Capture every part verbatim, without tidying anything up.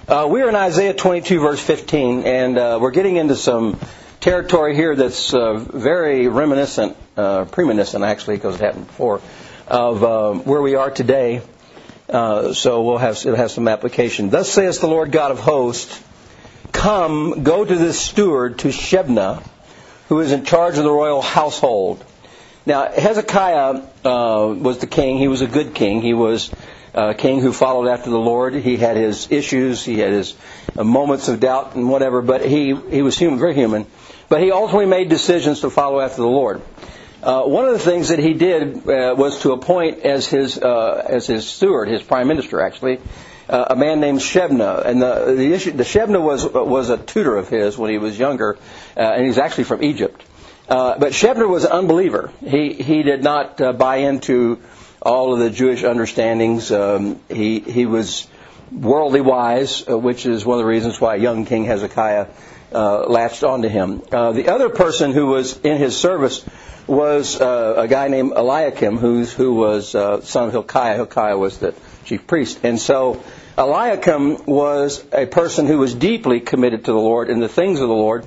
Uh, we are in Isaiah twenty-two, verse fifteen, and uh, we're getting into some territory here that's uh, very reminiscent, uh, premonition actually, because it happened before, of uh, where we are today. Uh, so we'll have it'll have some application. Thus saith the Lord God of hosts, come, go to this steward, to Shebna, who is in charge of the royal household. Now, Hezekiah uh, was the king. He was a good king. He was a king who followed after the Lord. He had his issues. He had his uh, moments of doubt and whatever, but he, he was human, very human. But he ultimately made decisions to follow after the Lord. Uh, one of the things that he did uh, was to appoint as his uh, as his steward, his prime minister actually, uh, a man named Shebna. And the the, issue, the Shebna was was a tutor of his when he was younger, uh, and he's actually from Egypt. Uh, but Shebna was an unbeliever. He he did not uh, buy into all of the Jewish understandings. Um, he he was worldly wise, uh, which is one of the reasons why young King Hezekiah uh, latched onto him. Uh, the other person who was in his service was uh, a guy named Eliakim, who's, who was uh, son of Hilkiah. Hilkiah was the chief priest. And so Eliakim was a person who was deeply committed to the Lord and the things of the Lord.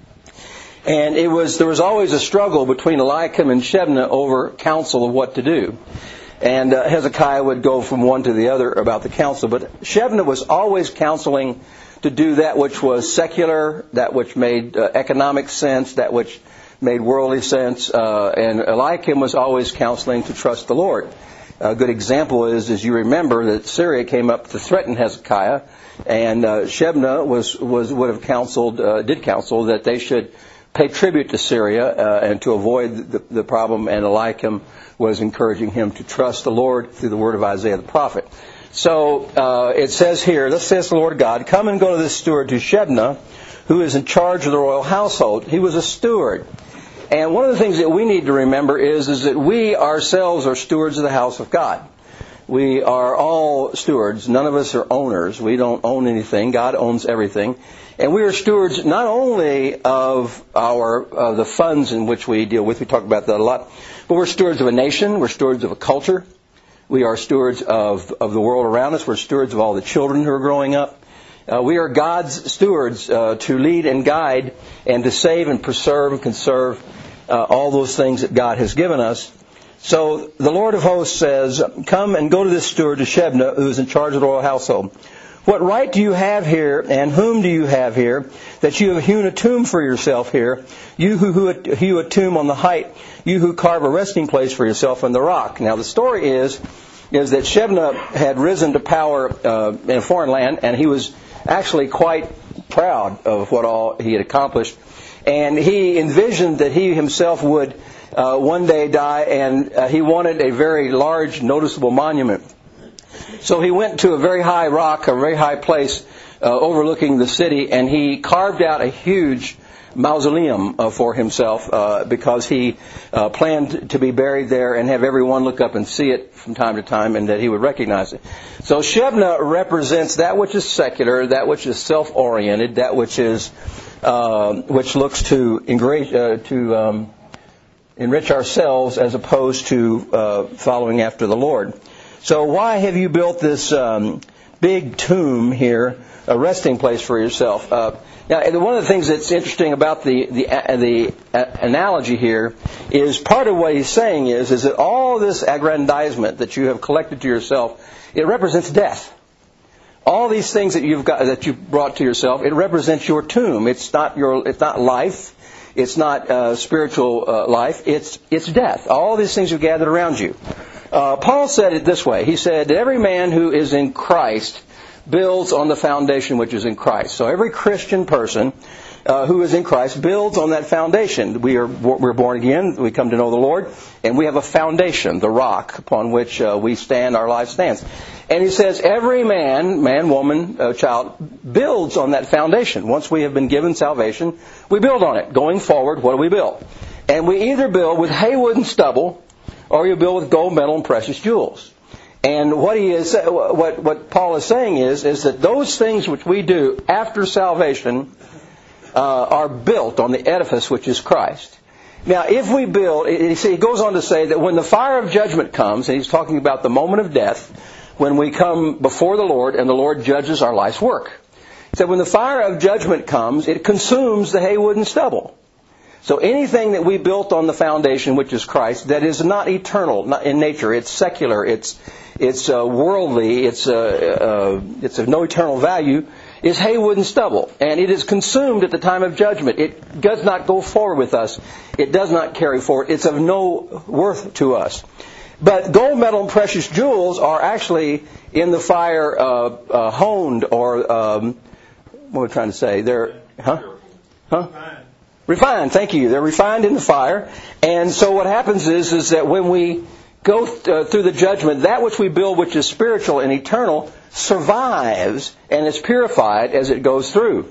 And it was there was always a struggle between Eliakim and Shebna over counsel of what to do. And uh, Hezekiah would go from one to the other about the counsel. But Shebna was always counseling to do that which was secular, that which made uh, economic sense, that which made worldly sense. Uh, and Eliakim was always counseling to trust the Lord. A good example is, as you remember, that Syria came up to threaten Hezekiah. And uh, Shebna was, was, would have counseled, uh, did counsel that they should pay tribute to Syria uh, and to avoid the, the problem, and Eliakim was encouraging him to trust the Lord through the word of Isaiah the prophet. So uh, it says here, thus says the Lord God, come and go to this steward, to Shebna, who is in charge of the royal household. He was a steward. And one of the things that we need to remember is, is that we ourselves are stewards of the house of God. We are all stewards. None of us are owners. We don't own anything. God owns everything. And we are stewards not only of our of the funds in which we deal with. We talk about that a lot. But we're stewards of a nation. We're stewards of a culture. We are stewards of, of the world around us. We're stewards of all the children who are growing up. Uh, we are God's stewards uh, to lead and guide and to save and preserve and conserve uh, all those things that God has given us. So the Lord of hosts says, come and go to this steward, to Shebna, who is in charge of the royal household. What right do you have here, and whom do you have here, that you have hewn a tomb for yourself here, you who hew a tomb on the height, you who carve a resting place for yourself on the rock? Now the story is, is that Shebna had risen to power uh, in a foreign land, and he was actually quite proud of what all he had accomplished. And he envisioned that he himself would uh, one day die, and uh, he wanted a very large, noticeable monument. So he went to a very high rock, a very high place uh, overlooking the city, and he carved out a huge mausoleum uh, for himself uh, because he uh, planned to be buried there and have everyone look up and see it from time to time, and that he would recognize it. So Shebna represents that which is secular, that which is self-oriented, that which is uh, which looks to engrage, uh, to um, enrich ourselves as opposed to uh, following after the Lord. So why have you built this um, big tomb here, a resting place for yourself? Uh, now, one of the things that's interesting about the the, uh, the uh, analogy here is part of what he's saying is is that all this aggrandizement that you have collected to yourself, it represents death. All these things that you've got that you've brought to yourself, it represents your tomb. It's not your it's not life. It's not uh, spiritual uh, life. It's it's death. All these things you've gathered around you. Uh, Paul said it this way. He said that every man who is in Christ builds on the foundation which is in Christ. So every Christian person uh, who is in Christ builds on that foundation. We are we're born again. We come to know the Lord, and we have a foundation, the rock upon which uh, we stand. Our life stands. And he says every man, man, woman, uh, child, builds on that foundation. Once we have been given salvation, we build on it. Going forward, what do we build? And we either build with hay, wood, and stubble, or you build with gold, metal, and precious jewels. And what he is, what what Paul is saying is, is that those things which we do after salvation uh, are built on the edifice which is Christ. Now, if we build, he goes on to say that when the fire of judgment comes, and he's talking about the moment of death, when we come before the Lord and the Lord judges our life's work. He said when the fire of judgment comes, it consumes the haywood and stubble. So anything that we built on the foundation, which is Christ, that is not eternal not in nature, it's secular, it's it's uh, worldly, it's uh, uh, it's of no eternal value, is haywood and stubble. And it is consumed at the time of judgment. It does not go forward with us. It does not carry forward. It's of no worth to us. But gold, metal, and precious jewels are actually in the fire uh, uh, honed or, um, what am I trying to say? They're, huh? Huh? Refined, thank you. They're refined in the fire. And so what happens is, is that when we go th- uh, through the judgment, that which we build, which is spiritual and eternal, survives and is purified as it goes through.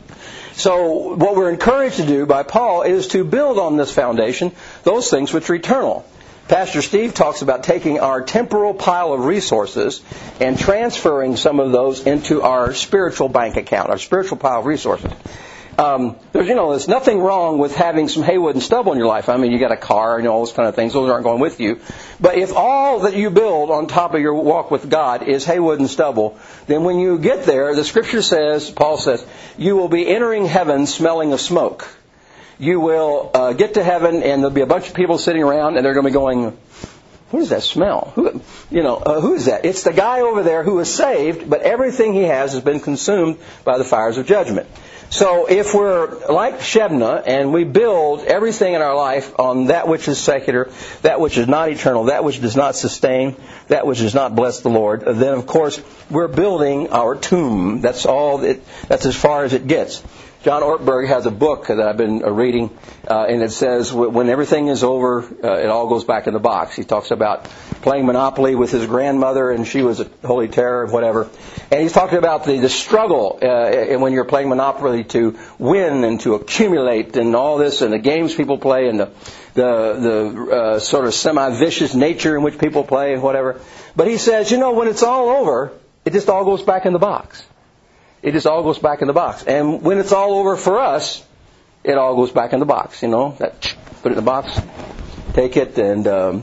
So what we're encouraged to do by Paul is to build on this foundation those things which are eternal. Pastor Steve talks about taking our temporal pile of resources and transferring some of those into our spiritual bank account, our spiritual pile of resources. Um, there's, you know, there's nothing wrong with having some haywood and stubble in your life. I mean, you got a car and all those kind of things. Those aren't going with you. But if all that you build on top of your walk with God is haywood and stubble, then when you get there, the Scripture says, Paul says, you will be entering heaven smelling of smoke. You will uh, get to heaven and there'll be a bunch of people sitting around and they're going to be going, what is that smell? Who, you know, uh, who is that? It's the guy over there who is saved, but everything he has has been consumed by the fires of judgment. So if we're like Shebna and we build everything in our life on that which is secular, that which is not eternal, that which does not sustain, that which does not bless the Lord, then of course we're building our tomb. That's all. It, that's as far as it gets. John Ortberg has a book that I've been reading, uh, and it says when everything is over, uh, it all goes back in the box. He talks about playing Monopoly with his grandmother, and she was a holy terror, whatever. And he's talking about the, the struggle uh, when you're playing Monopoly to win and to accumulate and all this, and the games people play, and the the, the uh, sort of semi-vicious nature in which people play and whatever. But he says, you know, when it's all over, it just all goes back in the box. It just all goes back in the box. And when it's all over for us, it all goes back in the box. You know, that, put it in the box, take it, and um,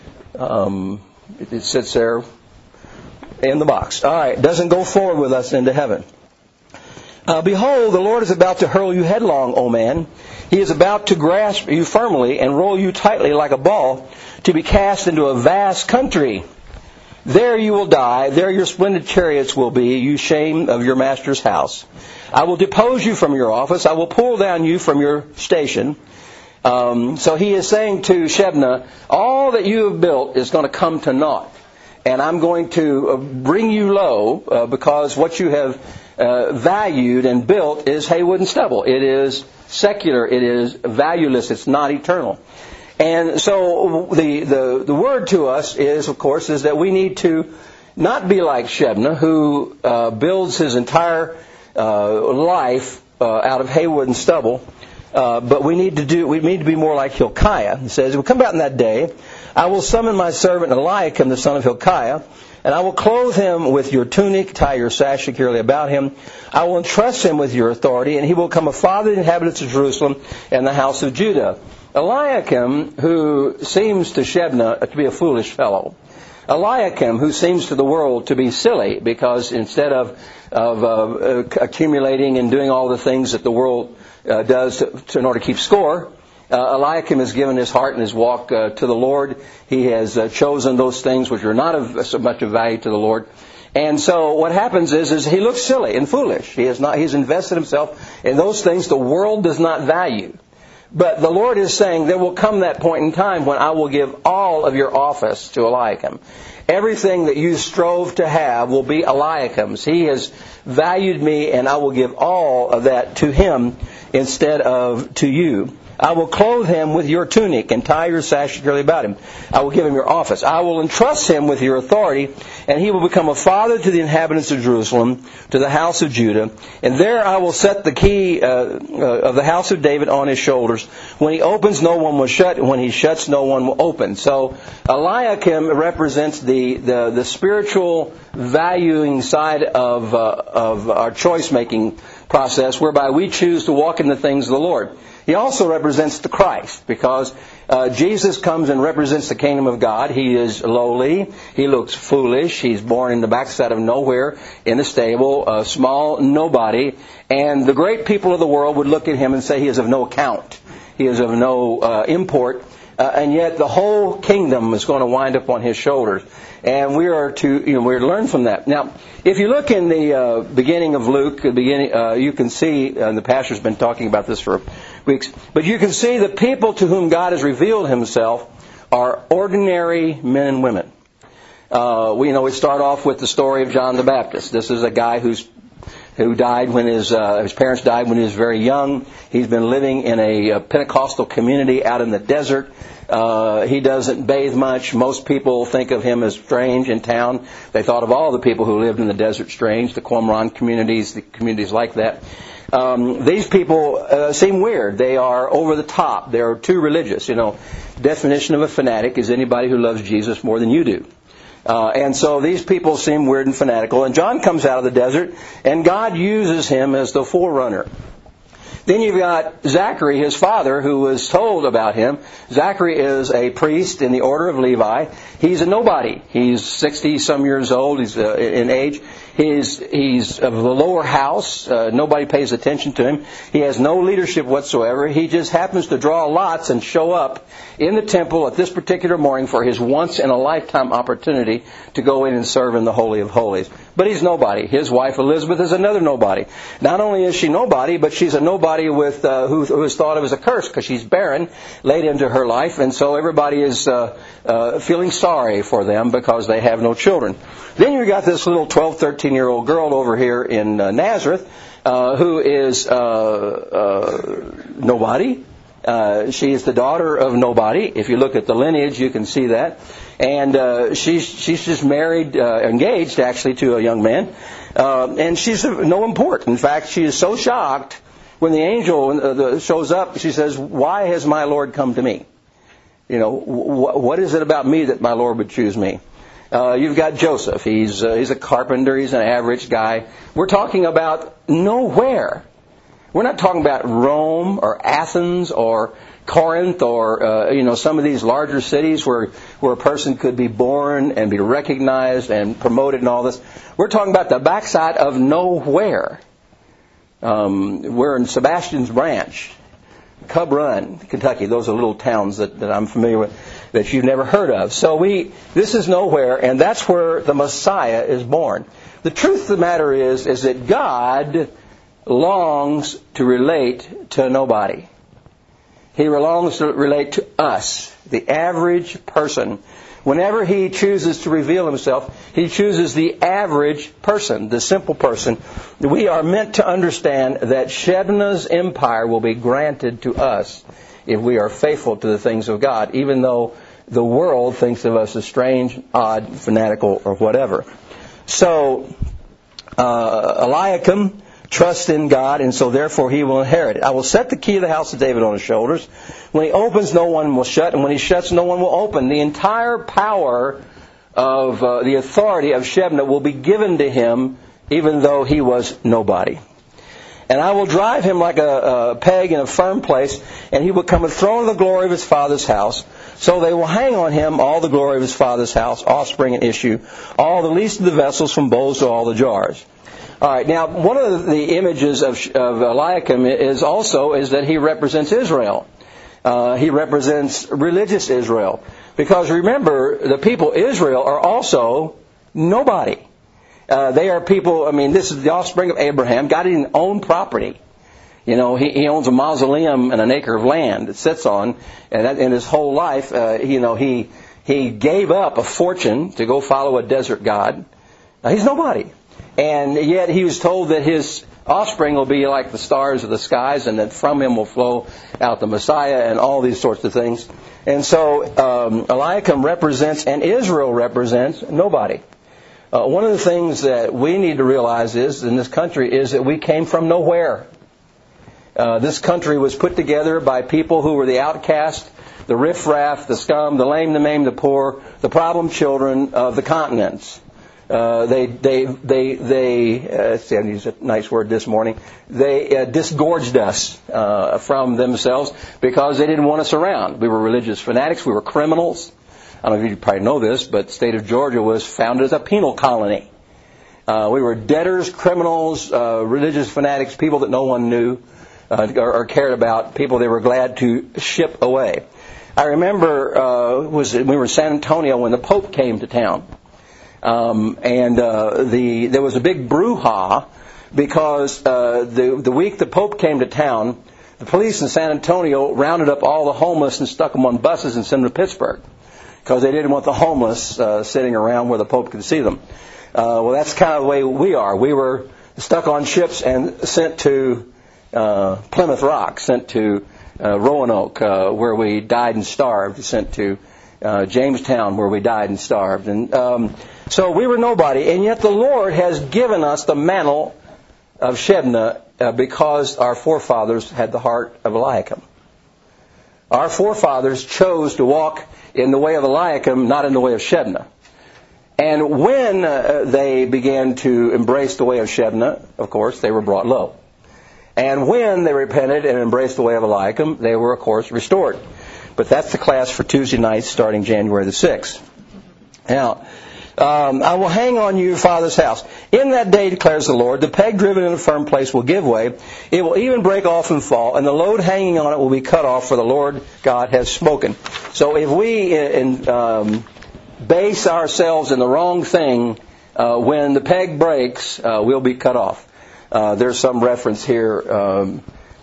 um, it, it sits there in the box. All right, doesn't go forward with us into heaven. Uh, Behold, the Lord is about to hurl you headlong, O man. He is about to grasp you firmly and roll you tightly like a ball to be cast into a vast country. There you will die, there your splendid chariots will be, you shame of your master's house. I will depose you from your office, I will pull down you from your station. Um, so he is saying to Shebna, all that you have built is going to come to naught. And I'm going to bring you low uh, because what you have uh, valued and built is haywood and stubble. It is secular, it is valueless, it's not eternal. And so the, the, the word to us is, of course, is that we need to not be like Shebna, who uh, builds his entire uh, life uh, out of haywood and stubble, uh, but we need to do we need to be more like Hilkiah. He says, "It will come about in that day, I will summon my servant Eliakim, the son of Hilkiah, and I will clothe him with your tunic, tie your sash securely about him. I will entrust him with your authority, and he will become a father to the inhabitants of Jerusalem and the house of Judah." Eliakim, who seems to Shebna to be a foolish fellow. Eliakim, who seems to the world to be silly, because instead of, of uh, accumulating and doing all the things that the world uh, does to, to, in order to keep score, uh, Eliakim has given his heart and his walk uh, to the Lord. He has uh, chosen those things which are not of so much of value to the Lord. And so what happens is, is he looks silly and foolish. He has not, he's invested himself in those things the world does not value. But the Lord is saying there will come that point in time when I will give all of your office to Eliakim. Everything that you strove to have will be Eliakim's. He has valued me, and I will give all of that to him instead of to you. I will clothe him with your tunic and tie your sash securely about him. I will give him your office. I will entrust him with your authority, and he will become a father to the inhabitants of Jerusalem, to the house of Judah. And there I will set the key uh, uh, of the house of David on his shoulders. When he opens, no one will shut, and when he shuts, no one will open. So Eliakim represents the, the, the spiritual valuing side of, uh, of our choice-making process, whereby we choose to walk in the things of the Lord. He also represents the Christ, because Uh, Jesus comes and represents the kingdom of God. He is lowly. He looks foolish. He's born in the backside of nowhere in a stable, a small nobody. And the great people of the world would look at him and say he is of no account. He is of no uh, import. Uh, and yet the whole kingdom is going to wind up on his shoulders. And we are to, you know, we're to learn from that. Now, if you look in the uh, beginning of Luke, the beginning, uh, you can see, and the pastor's been talking about this for weeks, but you can see the people to whom God has revealed himself are ordinary men and women. Uh, we you know we start off with the story of John the Baptist. This is a guy who's who died when his uh, his parents died when he was very young. He's been living in a, a Pentecostal community out in the desert. Uh, he doesn't bathe much. Most people think of him as strange in town. They thought of all the people who lived in the desert strange, the Qumran communities, the communities like that. Um, these people uh, seem weird. They are over the top. They are too religious. You know, definition of a fanatic is anybody who loves Jesus more than you do. Uh, and so these people seem weird and fanatical. And John comes out of the desert, and God uses him as the forerunner. Then you've got Zachary, his father, who was told about him. Zachary is a priest in the order of Levi. He's a nobody. He's sixty-some years old. He's uh, in age. He's he's of the lower house. Uh, nobody pays attention to him. He has no leadership whatsoever. He just happens to draw lots and show up in the temple at this particular morning for his once-in-a-lifetime opportunity to go in and serve in the Holy of Holies. But he's nobody. His wife Elizabeth is another nobody. Not only is she nobody, but she's a nobody with uh, who, who is thought of as a curse because she's barren late into her life, and so everybody is uh, uh, feeling sorry for them because they have no children. Then you've got this little twelve, thirteen-year-old girl over here in uh, Nazareth uh, who is uh, uh, nobody. Uh, she is the daughter of nobody. If you look at the lineage, you can see that. And uh, she's she's just married, uh, engaged actually to a young man, uh, and she's of no import. In fact, she is so shocked when the angel uh, the, shows up. She says, "Why has my Lord come to me? You know, wh- what is it about me that my Lord would choose me?" Uh, you've got Joseph. He's uh, he's a carpenter. He's an average guy. We're talking about nowhere. We're not talking about Rome or Athens or Corinth or uh, you know some of these larger cities where where a person could be born and be recognized and promoted and all this. We're talking about the backside of nowhere. Um, we're in Sebastian's Branch, Cub Run, Kentucky. Those are little towns that, that I'm familiar with that you've never heard of. So we this is nowhere, and that's where the Messiah is born. The truth of the matter is is that God longs to relate to nobody. He longs to relate to us, the average person. Whenever He chooses to reveal Himself, He chooses the average person, the simple person. We are meant to understand that Shebna's empire will be granted to us if we are faithful to the things of God, even though the world thinks of us as strange, odd, fanatical, or whatever. So, uh, Eliakim trusts in God, and so therefore he will inherit it. I will set the key of the house of David on his shoulders. When he opens, no one will shut, and when he shuts, no one will open. The entire power of uh, the authority of Shebna will be given to him, even though he was nobody. And I will drive him like a, a peg in a firm place, and he will come a throne of the glory of his father's house. So they will hang on him all the glory of his father's house, offspring and issue, all the least of the vessels from bowls to all the jars. All right. Now, one of the images of, of Eliakim is also is that he represents Israel. Uh, he represents religious Israel, because remember, the people Israel are also nobody. Uh, they are people. I mean, this is the offspring of Abraham. God didn't own property. You know, he, he owns a mausoleum and an acre of land it sits on, and that, in his whole life, uh, you know, he he gave up a fortune to go follow a desert god. Uh, he's nobody. And yet he was told that his offspring will be like the stars of the skies, and that from him will flow out the Messiah and all these sorts of things. And so um, Eliakim represents, and Israel represents, nobody. Uh, one of the things that we need to realize is, in this country, is that we came from nowhere. Uh, this country was put together by people who were the outcast, the riffraff, the scum, the lame, the maimed, the poor, the problem children of the continents. Uh, they they they they. Uh, let's see, I used a nice word this morning. They uh, disgorged us uh, from themselves because they didn't want us around. We were religious fanatics. We were criminals. I don't know if you probably know this, but the state of Georgia was founded as a penal colony. Uh, we were debtors, criminals, uh, religious fanatics, people that no one knew uh, or, or cared about, people they were glad to ship away. I remember uh, was we were in San Antonio when the Pope came to town. Um, and uh, the there was a big brouhaha because uh, the the week the Pope came to town, the police in San Antonio rounded up all the homeless and stuck them on buses and sent them to Pittsburgh because they didn't want the homeless uh, sitting around where the Pope could see them. Uh, well, that's kind of the way we are. We were stuck on ships and sent to uh, Plymouth Rock, sent to uh, Roanoke, uh, where we died and starved, sent to uh, Jamestown, where we died and starved, and um, so we were nobody, and yet the Lord has given us the mantle of Shebna uh, because our forefathers had the heart of Eliakim. Our forefathers chose to walk in the way of Eliakim, not in the way of Shebna. And when uh, they began to embrace the way of Shebna, of course, they were brought low. And when they repented and embraced the way of Eliakim, they were, of course, restored. But that's the class for Tuesday nights starting January the sixth. Now, Um, I will hang on you, Father's house. In that day, declares the Lord, the peg driven in a firm place will give way. It will even break off and fall, and the load hanging on it will be cut off, for the Lord God has spoken. So if we in, um, base ourselves in the wrong thing, uh, when the peg breaks, uh, we'll be cut off. Uh, there's some reference here um,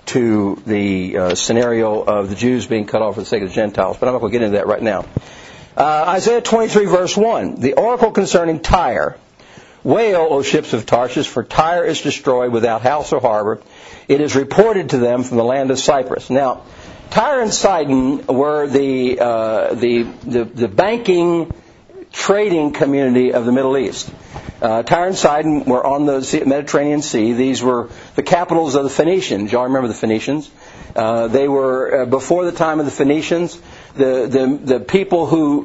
to the uh, scenario of the Jews being cut off for the sake of the Gentiles, but I'm not going to get into that right now. Uh, Isaiah twenty-three, verse one, the oracle concerning Tyre. Wail, O ships of Tarshish, for Tyre is destroyed without house or harbor. It is reported to them from the land of Cyprus. Now, Tyre and Sidon were the uh, the, the the banking, trading community of the Middle East. Uh, Tyre and Sidon were on the Mediterranean Sea. These were the capitals of the Phoenicians. Y'all remember the Phoenicians? Uh, they were, uh, before the time of the Phoenicians, the, the, the people who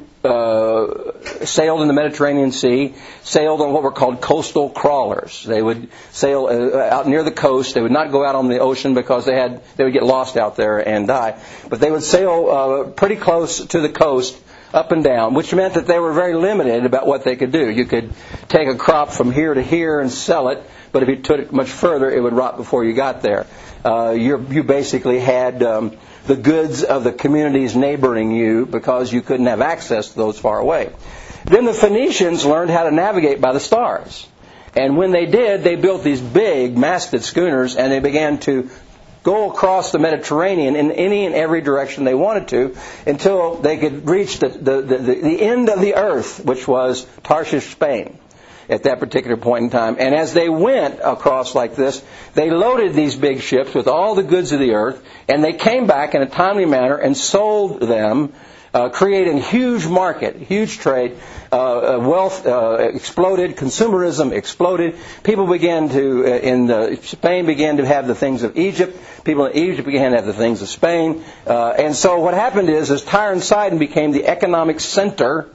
uh, sailed in the Mediterranean Sea sailed on what were called coastal crawlers. They would sail uh, out near the coast. They would not go out on the ocean because they had they would get lost out there and die. But they would sail uh, pretty close to the coast, up and down, which meant that they were very limited about what they could do. You could take a crop from here to here and sell it, but if you took it much further, it would rot before you got there. Uh, you're, you basically had um, the goods of the communities neighboring you because you couldn't have access to those far away. Then the Phoenicians learned how to navigate by the stars. And when they did, they built these big masted schooners, and they began to go across the Mediterranean in any and every direction they wanted to until they could reach the, the, the, the end of the earth, which was Tarshish, Spain, at that particular point in time. And as they went across like this, they loaded these big ships with all the goods of the earth, and they came back in a timely manner and sold them, uh, creating huge market, huge trade. Uh, wealth uh, exploded, consumerism exploded. People began to, uh, in the, Spain began to have the things of Egypt. People in Egypt began to have the things of Spain. Uh, and so what happened is, is Tyre and Sidon became the economic center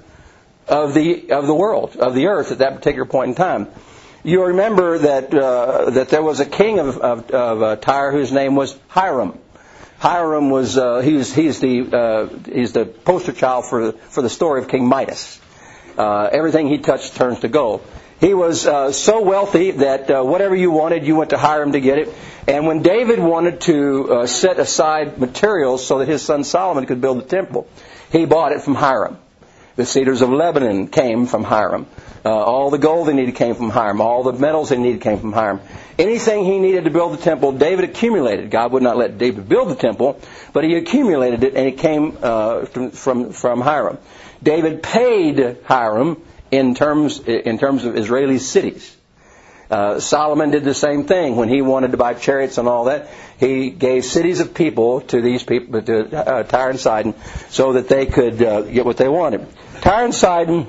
of the of the world, of the earth at that particular point in time. You remember that uh, that there was a king of, of, of uh, Tyre whose name was Hiram. Hiram was uh, he's he's the uh, he's the poster child for for the story of King Midas. Uh, everything he touched turns to gold. He was uh, so wealthy that uh, whatever you wanted, you went to Hiram to get it. And when David wanted to uh, set aside materials so that his son Solomon could build the temple, he bought it from Hiram. The cedars of Lebanon came from Hiram. Uh, all the gold they needed came from Hiram. All the metals they needed came from Hiram. Anything he needed to build the temple, David accumulated. God would not let David build the temple, but he accumulated it, and it came uh, from, from from Hiram. David paid Hiram in terms in terms of Israeli cities. Uh, Solomon did the same thing when he wanted to buy chariots and all that. He gave cities of people to these people, to uh, Tyre and Sidon, so that they could uh, get what they wanted. Tyre and Sidon,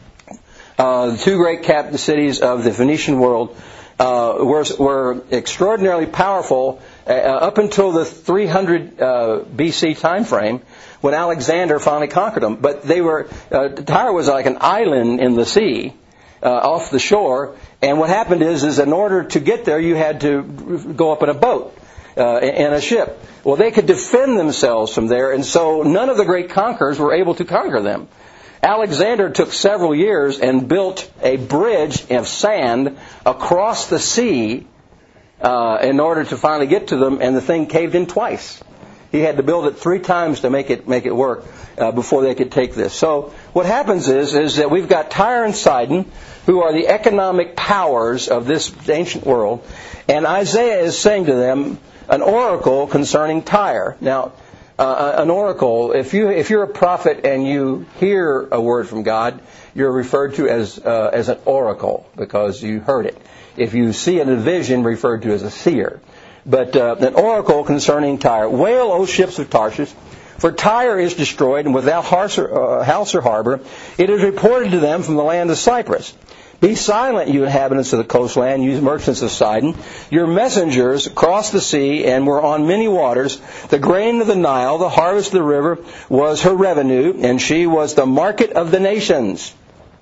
uh, the two great capital cities of the Phoenician world, uh, were, were extraordinarily powerful uh, up until the three hundred uh, B C time frame, when Alexander finally conquered them. But they were uh, Tyre was like an island in the sea. uh, off the shore. And what happened is, is in order to get there, you had to go up in a boat, uh, in a ship. Well, they could defend themselves from there, and so none of the great conquerors were able to conquer them. Alexander took several years and built a bridge of sand across the sea uh, in order to finally get to them, and the thing caved in twice. He had to build it three times to make it make it work uh, before they could take this. So what happens is is that we've got Tyre and Sidon, who are the economic powers of this ancient world, and Isaiah is saying to them an oracle concerning Tyre. Now, uh, an oracle, if you if you're a prophet and you hear a word from God, you're referred to as uh, as an oracle because you heard it. If you see in a vision, referred to as a seer. But uh, an oracle concerning Tyre. Wail, O ships of Tarshish, for Tyre is destroyed, and without house or, uh, house or harbor. It is reported to them from the land of Cyprus. Be silent, you inhabitants of the coastland, you merchants of Sidon. Your messengers crossed the sea and were on many waters. The grain of the Nile, the harvest of the river, was her revenue, and she was the market of the nations.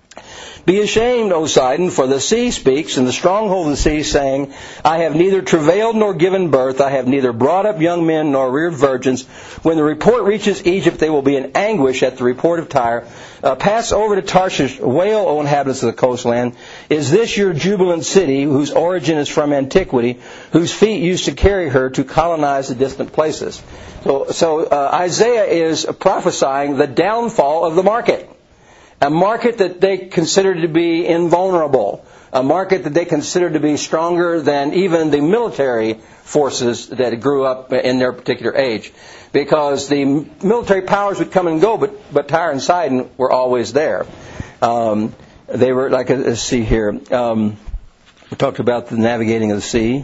Be ashamed, O Sidon, for the sea speaks, and the stronghold of the sea, saying, I have neither travailed nor given birth, I have neither brought up young men nor reared virgins. When the report reaches Egypt, they will be in anguish at the report of Tyre. Uh, pass over to Tarshish, wail, O inhabitants of the coastland. Is this your jubilant city, whose origin is from antiquity, whose feet used to carry her to colonize the distant places? So, so uh, Isaiah is prophesying the downfall of the market. A market that they considered to be invulnerable. A market that they considered to be stronger than even the military forces that grew up in their particular age. Because the military powers would come and go, but, but Tyre and Sidon were always there. Um, they were, like, let's see here. Um, we talked about the navigating of the sea.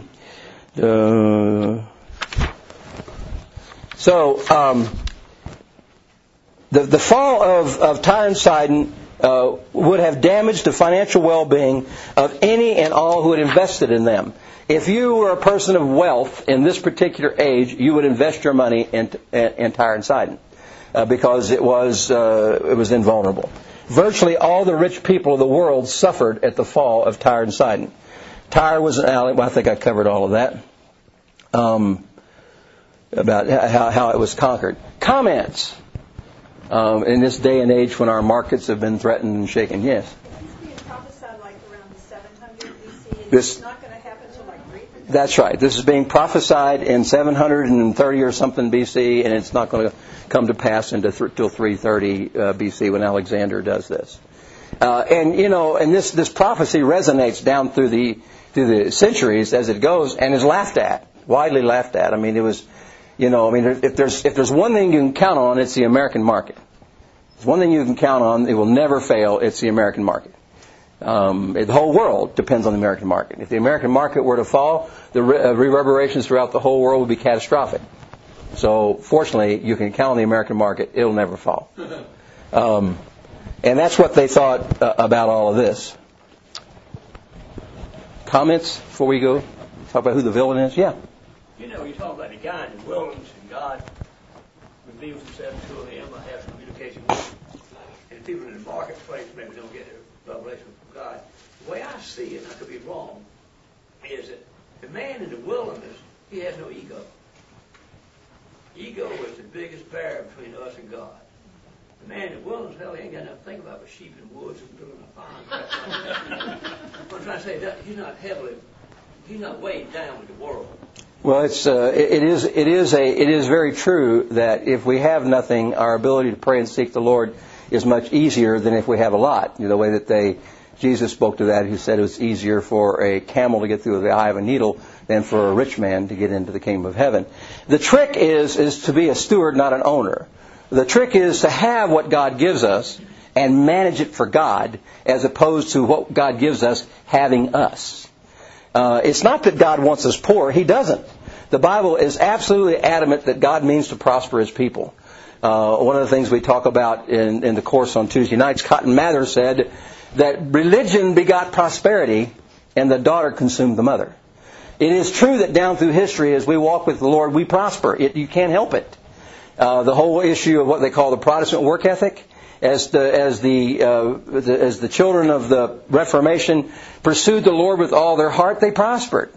Uh, so, um, The, the fall of, of Tyre and Sidon uh, would have damaged the financial well-being of any and all who had invested in them. If you were a person of wealth in this particular age, you would invest your money in, in, in Tyre and Sidon uh, because it was uh, it was invulnerable. Virtually all the rich people of the world suffered at the fall of Tyre and Sidon. Tyre was an alley. Well, I think I covered all of that um, about how, how it was conquered. Comments. Um, in this day and age when our markets have been threatened and shaken, yes. It's being prophesied like around the seven hundred B C, and this, it's not going to happen until like three hundred. That's right. This is being prophesied in seven hundred thirty or something B C, and it's not going to come to pass until th- three thirty uh, B C when Alexander does this. Uh, and you know, and this this prophecy resonates down through the through the centuries as it goes, and is laughed at, widely laughed at. I mean, it was. You know, I mean, if there's if there's one thing you can count on, it's the American market. There's one thing you can count on; it will never fail. It's the American market. Um, the whole world depends on the American market. If the American market were to fall, the re- uh, reverberations throughout the whole world would be catastrophic. So, fortunately, you can count on the American market; it'll never fall. Um, and that's what they thought uh, about all of this. Comments before we go talk about who the villain is? Yeah. You know, you talk about the guy in the wilderness, and God reveals himself to them, or has communication with them. And people in the marketplace maybe don't get a revelation from God. The way I see it, and I could be wrong, is that the man in the wilderness, he has no ego. Ego is the biggest barrier between us and God. The man in the wilderness, hell, he ain't got nothing to think about but sheep in the woods and building a farm. What I'm trying to say, that he's not heavily, he's not weighed down with the world. Well, it's uh, it, it is it is a it is very true that if we have nothing, our ability to pray and seek the Lord is much easier than if we have a lot. You know, the way that they Jesus spoke to that, who said it was easier for a camel to get through the eye of a needle than for a rich man to get into the kingdom of heaven. The trick is is to be a steward, not an owner. The trick is to have what God gives us and manage it for God, as opposed to what God gives us having us. Uh, it's not that God wants us poor. He doesn't. The Bible is absolutely adamant that God means to prosper His people. Uh, one of the things we talk about in, in the course on Tuesday nights, Cotton Mather said that religion begot prosperity and the daughter consumed the mother. It is true that down through history, as we walk with the Lord, we prosper. It, you can't help it. Uh, the whole issue of what they call the Protestant work ethic, as the as the, uh, the as the children of the Reformation pursued the Lord with all their heart, they prospered,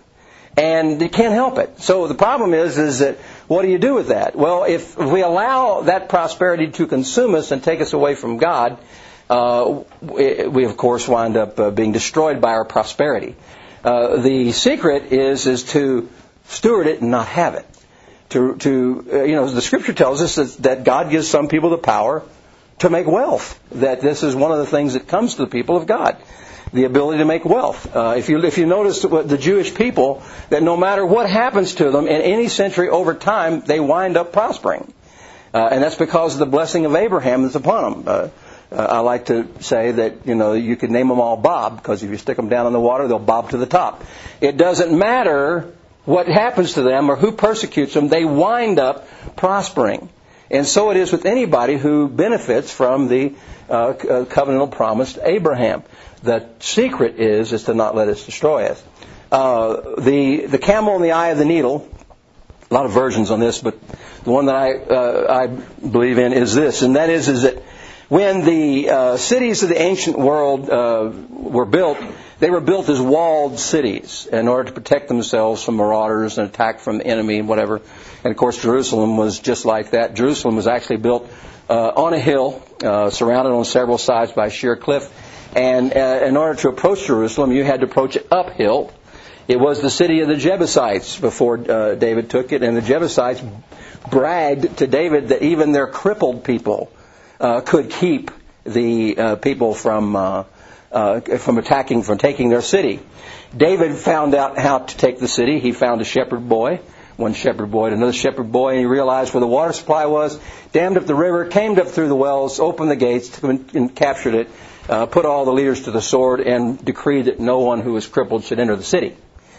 and you can't help it. So the problem is is that what do you do with that? Well, if we allow that prosperity to consume us and take us away from God, uh, we, we of course wind up uh, being destroyed by our prosperity. Uh, the secret is is to steward it and not have it. To to uh, you know, the Scripture tells us that, that God gives some people the power to make wealth. That this is one of the things that comes to the people of God, the ability to make wealth. Uh, if you if you notice what the Jewish people, that no matter what happens to them in any century over time, they wind up prospering, uh, and that's because of the blessing of Abraham that's upon them. Uh, uh, I like to say that you know you could name them all Bob, because if you stick them down in the water, they'll bob to the top. It doesn't matter what happens to them or who persecutes them; they wind up prospering. And so it is with anybody who benefits from the uh, covenantal promise to Abraham. The secret is is to not let us destroy us. Uh, the the camel in the eye of the needle. A lot of versions on this, but the one that I uh, I believe in is this, and that is is that when the uh, cities of the ancient world uh, were built, they were built as walled cities in order to protect themselves from marauders and attack from the enemy and whatever. And of course, Jerusalem was just like that. Jerusalem was actually built uh, on a hill, uh, surrounded on several sides by a sheer cliff. And uh, in order to approach Jerusalem, you had to approach it uphill. It was the city of the Jebusites before uh, David took it. And the Jebusites bragged to David that even their crippled people uh, could keep the uh, people from uh, uh, from attacking, from taking their city. David found out how to take the city. He found a shepherd boy. One shepherd boy and another shepherd boy, and he realized where the water supply was, dammed up the river, came up through the wells, opened the gates, and captured it, uh, put all the leaders to the sword, and decreed that no one who was crippled should enter the city,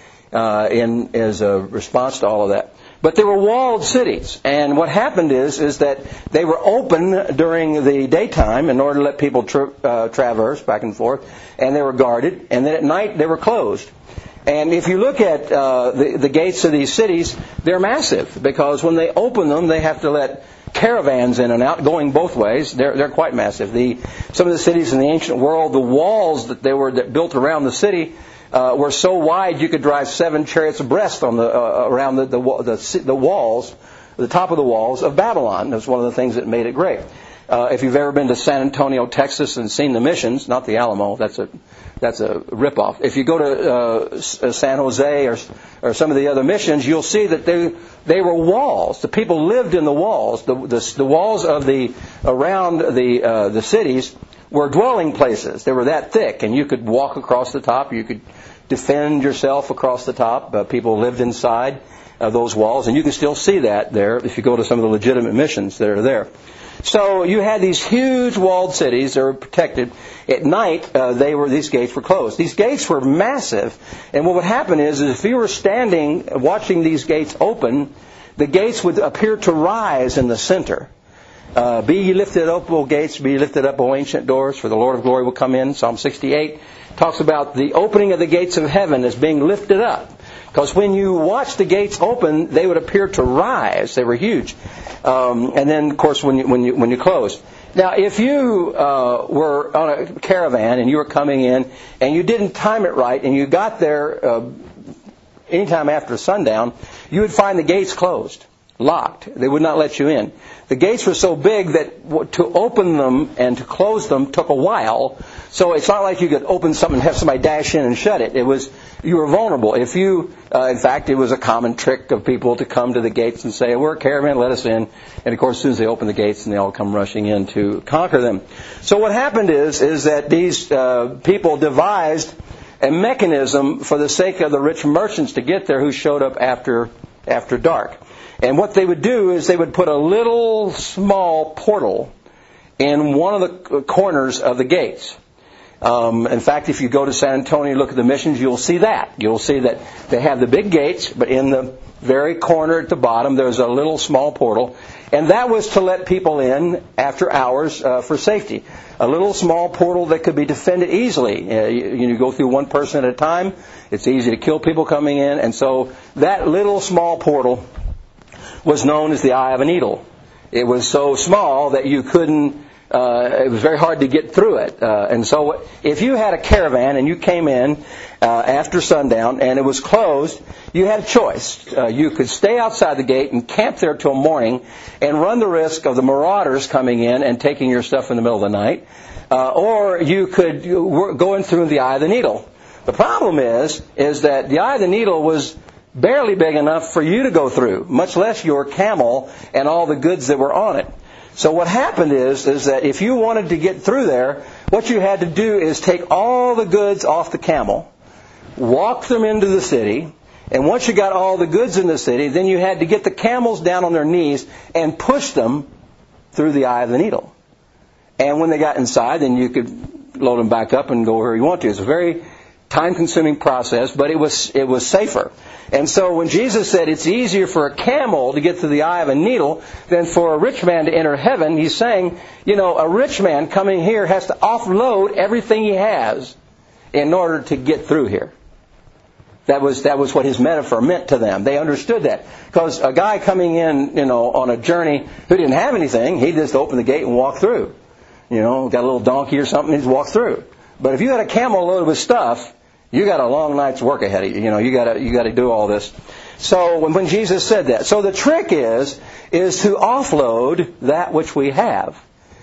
uh, in as a response to all of that. But they were walled cities, and what happened is is that they were open during the daytime in order to let people tra- uh, traverse back and forth, and they were guarded, and then at night they were closed. And if you look at uh, the, the gates of these cities, they're massive, because when they open them, they have to let caravans in and out, going both ways. They're they're quite massive. The some of the cities in the ancient world, the walls that they were that built around the city uh, were so wide you could drive seven chariots abreast on the uh, around the the, the the walls, the top of the walls of Babylon. That's one of the things that made it great. Uh, if you've ever been to San Antonio, Texas, and seen the missions, not the Alamo, that's a that's a ripoff. If you go to uh, San Jose or or some of the other missions, you'll see that they they were walls. The people lived in the walls. The the, the walls of the around the uh, the cities were dwelling places. They were that thick, and you could walk across the top. You could defend yourself across the top. Uh, people lived inside uh, those walls, and you can still see that there if you go to some of the legitimate missions that are there. So you had these huge walled cities that were protected. At night, uh, they were these gates were closed. These gates were massive, and what would happen is, is if you were standing watching these gates open, the gates would appear to rise in the center. Uh, be ye lifted up, O gates, be ye lifted up, O ancient doors, for the Lord of glory will come in. Psalm sixty-eight talks about the opening of the gates of heaven as being lifted up. Because when you watch the gates open, they would appear to rise. They were huge. Um, and then, of course, when you when you when you closed. Now, if you uh, were on a caravan and you were coming in and you didn't time it right and you got there uh, anytime after sundown, you would find the gates closed, locked. They would not let you in. The gates were so big that to open them and to close them took a while. So it's not like you could open something and have somebody dash in and shut it. It was you were vulnerable. If you, uh, in fact, it was a common trick of people to come to the gates and say, "We're a caravan, let us in." And of course, as soon as they open the gates, and they all come rushing in to conquer them. So what happened is, is that these uh, people devised a mechanism for the sake of the rich merchants to get there, who showed up after after dark. And what they would do is they would put a little small portal in one of the corners of the gates. Um, in fact, if you go to San Antonio and look at the missions, you'll see that. You'll see that they have the big gates, but in the very corner at the bottom, there's a little small portal. And that was to let people in after hours uh, for safety. A little small portal that could be defended easily. Uh, you, you go through one person at a time. It's easy to kill people coming in. And so that little small portal was known as the eye of a needle. It was so small that you couldn't uh, it was very hard to get through it. Uh, and so if you had a caravan and you came in uh, after sundown and it was closed, you had a choice. Uh, you could stay outside the gate and camp there till morning and run the risk of the marauders coming in and taking your stuff in the middle of the night. Uh, or you could go in through the eye of the needle. The problem is, is that the eye of the needle was barely big enough for you to go through, much less your camel and all the goods that were on it. So what happened is, is that if you wanted to get through there, what you had to do is take all the goods off the camel, walk them into the city, and once you got all the goods in the city, then you had to get the camels down on their knees and push them through the eye of the needle. And when they got inside, then you could load them back up and go where you want to. It's a very time-consuming process, but it was it was safer. And so when Jesus said it's easier for a camel to get through the eye of a needle than for a rich man to enter heaven, he's saying, you know, a rich man coming here has to offload everything he has in order to get through here. That was that was what his metaphor meant to them. They understood that. Because a guy coming in, you know, on a journey who didn't have anything, he just opened the gate and walked through. You know, got a little donkey or something, he just walked through. But if you had a camel loaded with stuff, you got a long night's work ahead of you. You know, you got to you got to do all this. So when, when Jesus said that, so the trick is is to offload that which we have.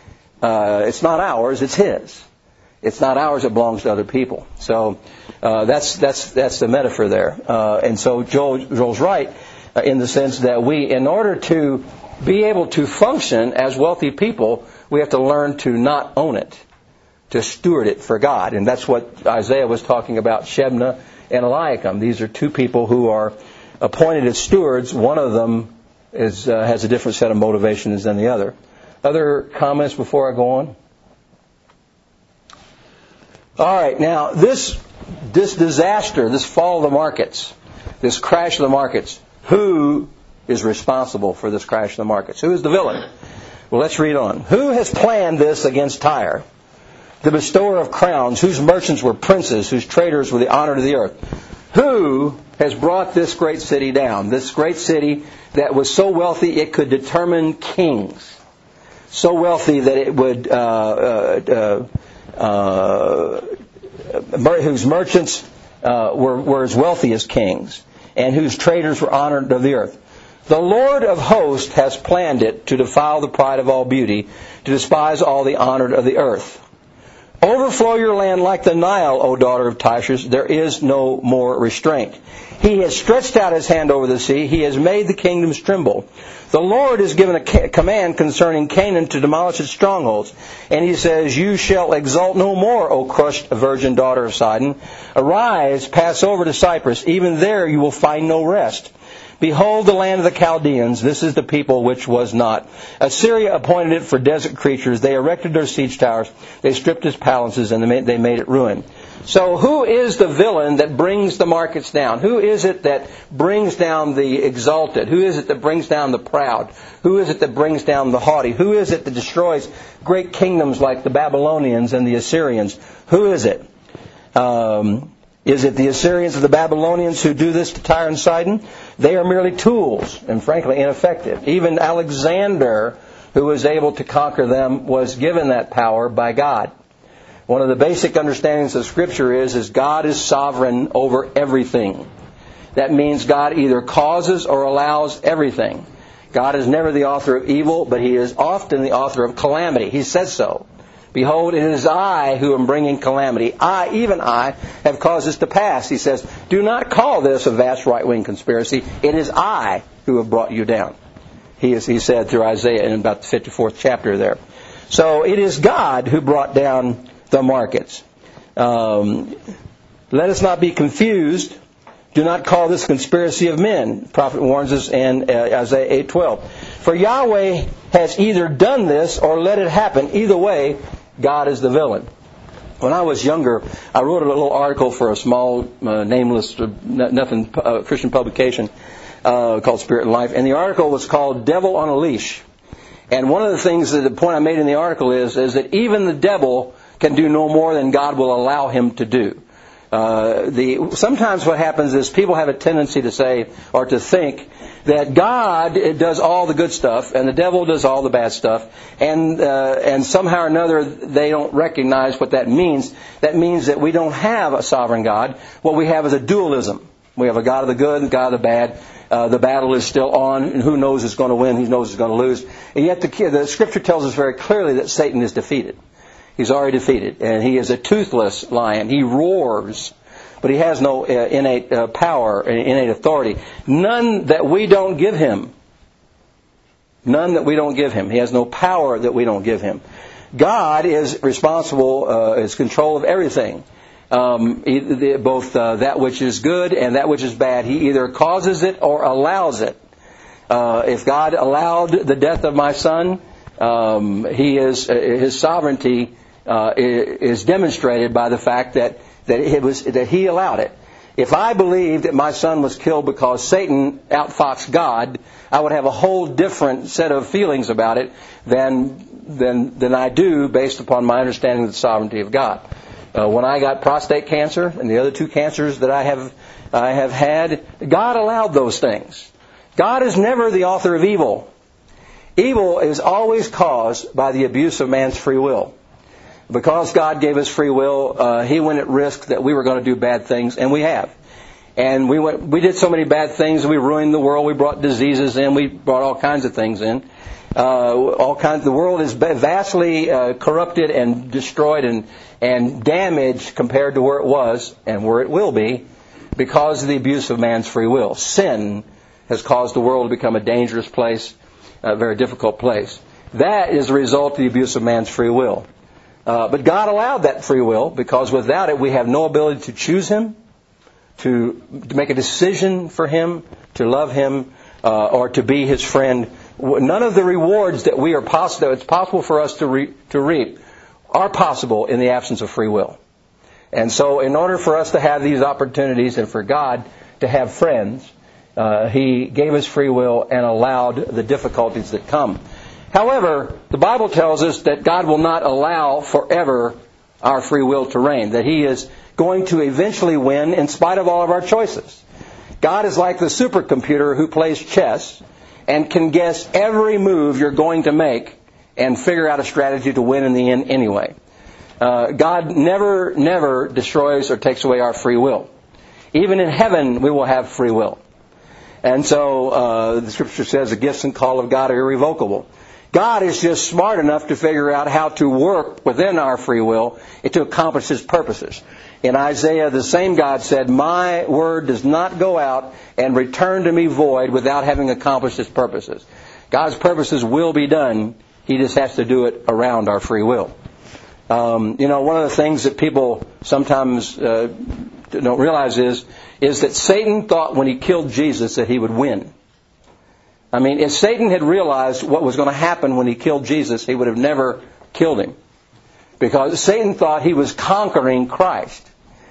Uh, it's not ours; it's His. It's not ours; it belongs to other people. So uh, that's that's that's the metaphor there. Uh, and so Joel, Joel's right uh, in the sense that we, in order to be able to function as wealthy people, we have to learn to not own it, to steward it for God. And that's what Isaiah was talking about, Shebna and Eliakim. These are two people who are appointed as stewards. One of them is uh, has a different set of motivations than the other. Other comments before I go on? All right, now this this disaster, this fall of the markets, this crash of the markets, who is responsible for this crash of the markets? Who is the villain? Well, let's read on. Who has planned this against Tyre, the bestower of crowns, whose merchants were princes, whose traders were the honor of the earth? Who has brought this great city down? This great city that was so wealthy it could determine kings. So wealthy that it would, uh, uh, uh, uh, whose merchants uh, were, were as wealthy as kings, and whose traders were honored of the earth. The Lord of hosts has planned it to defile the pride of all beauty, to despise all the honored of the earth. Overflow your land like the Nile, O daughter of Tarshish. There is no more restraint. He has stretched out His hand over the sea. He has made the kingdoms tremble. The Lord has given a command concerning Canaan to demolish its strongholds. And He says, you shall exult no more, O crushed virgin daughter of Sidon. Arise, pass over to Cyprus. Even there you will find no rest. Behold the land of the Chaldeans. This is the people which was not. Assyria appointed it for desert creatures. They erected their siege towers. They stripped its palaces, and they made it ruin. So who is the villain that brings the markets down? Who is it that brings down the exalted? Who is it that brings down the proud? Who is it that brings down the haughty? Who is it that destroys great kingdoms like the Babylonians and the Assyrians? Who is it? Um... Is it the Assyrians or the Babylonians who do this to Tyre and Sidon? They are merely tools and frankly ineffective. Even Alexander, who was able to conquer them, was given that power by God. One of the basic understandings of Scripture is, is God is sovereign over everything. That means God either causes or allows everything. God is never the author of evil, but He is often the author of calamity. He says so. Behold, it is I who am bringing calamity. I, even I, have caused this to pass. He says, do not call this a vast right-wing conspiracy. It is I who have brought you down. He, is, he said through Isaiah in about the fifty-fourth chapter there. So it is God who brought down the markets. Um, let us not be confused. Do not call this a conspiracy of men. The prophet warns us in uh, Isaiah eight twelve. For Yahweh has either done this or let it happen. Either way, God is the villain. When I was younger, I wrote a little article for a small, uh, nameless, uh, nothing uh, Christian publication uh, called Spirit and Life. And the article was called Devil on a Leash. And one of the things, that the point I made in the article is, is that even the devil can do no more than God will allow him to do. Uh, the sometimes what happens is people have a tendency to say or to think that God does all the good stuff and the devil does all the bad stuff, and uh, and somehow or another they don't recognize what that means. That means that we don't have a sovereign God. What we have is a dualism. We have a God of the good and a God of the bad. Uh, the battle is still on, and who knows who's going to win, who knows who's going to lose. And yet the, the Scripture tells us very clearly that Satan is defeated. He's already defeated, and he is a toothless lion. He roars, but he has no uh, innate uh, power, innate authority. None that we don't give him. None that we don't give him. He has no power that we don't give him. God is responsible, uh, is control of everything. Um, both uh, that which is good and that which is bad. He either causes it or allows it. Uh, if God allowed the death of my son, um, he is uh, his sovereignty uh, is demonstrated by the fact that that it was that he allowed it. If I believed that my son was killed because Satan outfoxed God, I would have a whole different set of feelings about it than than than I do based upon my understanding of the sovereignty of God. Uh, when I got prostate cancer and the other two cancers that I have I have had, God allowed those things. God is never the author of evil. Evil is always caused by the abuse of man's free will. Because God gave us free will, uh, He went at risk that we were going to do bad things, and we have. And we went, we did so many bad things. We ruined the world. We brought diseases in. We brought all kinds of things in. Uh, all kinds. The world is vastly uh, corrupted and destroyed and and damaged compared to where it was and where it will be because of the abuse of man's free will. Sin has caused the world to become a dangerous place, a very difficult place. That is the result of the abuse of man's free will. Uh, but God allowed that free will because without it we have no ability to choose Him, to, to make a decision for Him, to love Him, uh, or to be His friend. None of the rewards that we are possible, it's possible for us to re, to reap, are possible in the absence of free will. And so, in order for us to have these opportunities and for God to have friends, uh, He gave us free will and allowed the difficulties that come. However, the Bible tells us that God will not allow forever our free will to reign, that He is going to eventually win in spite of all of our choices. God is like the supercomputer who plays chess and can guess every move you're going to make and figure out a strategy to win in the end anyway. Uh, God never, never destroys or takes away our free will. Even in heaven, we will have free will. And so uh, the Scripture says the gifts and call of God are irrevocable. God is just smart enough to figure out how to work within our free will to accomplish His purposes. In Isaiah, the same God said, "My word does not go out and return to me void without having accomplished His purposes." God's purposes will be done. He just has to do it around our free will. Um, you know, one of the things that people sometimes uh, don't realize is, is that Satan thought when he killed Jesus that he would win. I mean, if Satan had realized what was going to happen when he killed Jesus, he would have never killed Him. Because Satan thought he was conquering Christ.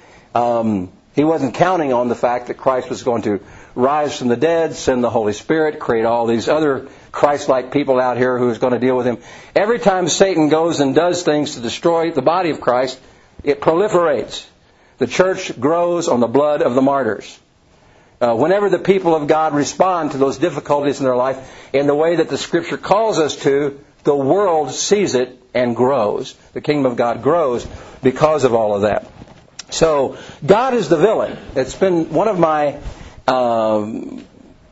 Um, he wasn't counting on the fact that Christ was going to rise from the dead, send the Holy Spirit, create all these other Christ-like people out here who is going to deal with Him. Every time Satan goes and does things to destroy the body of Christ, it proliferates. The church grows on the blood of the martyrs. Uh, whenever the people of God respond to those difficulties in their life in the way that the Scripture calls us to, the world sees it and grows. The kingdom of God grows because of all of that. So, God is the villain. It's been one of my... Um,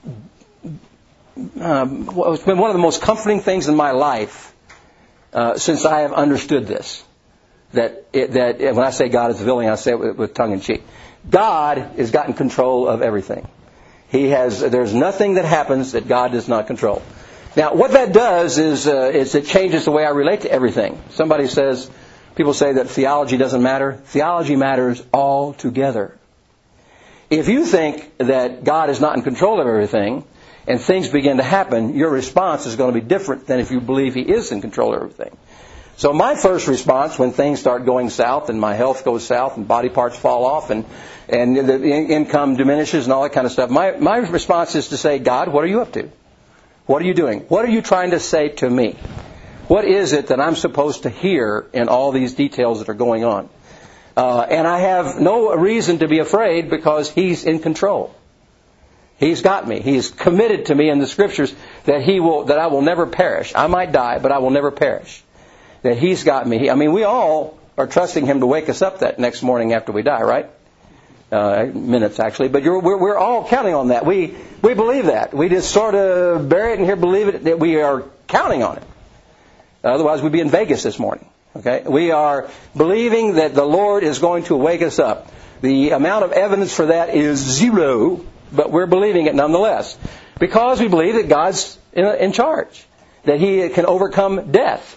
um, it's been one of the most comforting things in my life uh, since I have understood this. That, it, that when I say God is the villain, I say it with, with tongue in cheek. God has gotten control of everything. He has. There's nothing that happens that God does not control. Now, what that does is, uh, is it changes the way I relate to everything. Somebody says, people say that theology doesn't matter. Theology matters altogether. If you think that God is not in control of everything and things begin to happen, your response is going to be different than if you believe He is in control of everything. So my first response when things start going south and my health goes south and body parts fall off and, and the income diminishes and all that kind of stuff, my, my response is to say, God, what are you up to? What are you doing? What are you trying to say to me? What is it that I'm supposed to hear in all these details that are going on? Uh, and I have no reason to be afraid because He's in control. He's got me. He's committed to me in the Scriptures that He will, that I will never perish. I might die, but I will never perish. That He's got me. I mean, we all are trusting Him to wake us up that next morning after we die, right? Uh, minutes actually, but you're, we're, we're all counting on that. We we believe that. We just sort of bury it in here, believe it, that we are counting on it. Otherwise, we'd be in Vegas this morning. Okay, we are believing that the Lord is going to wake us up. The amount of evidence for that is zero, but we're believing it nonetheless because we believe that God's in, in charge, that He can overcome death.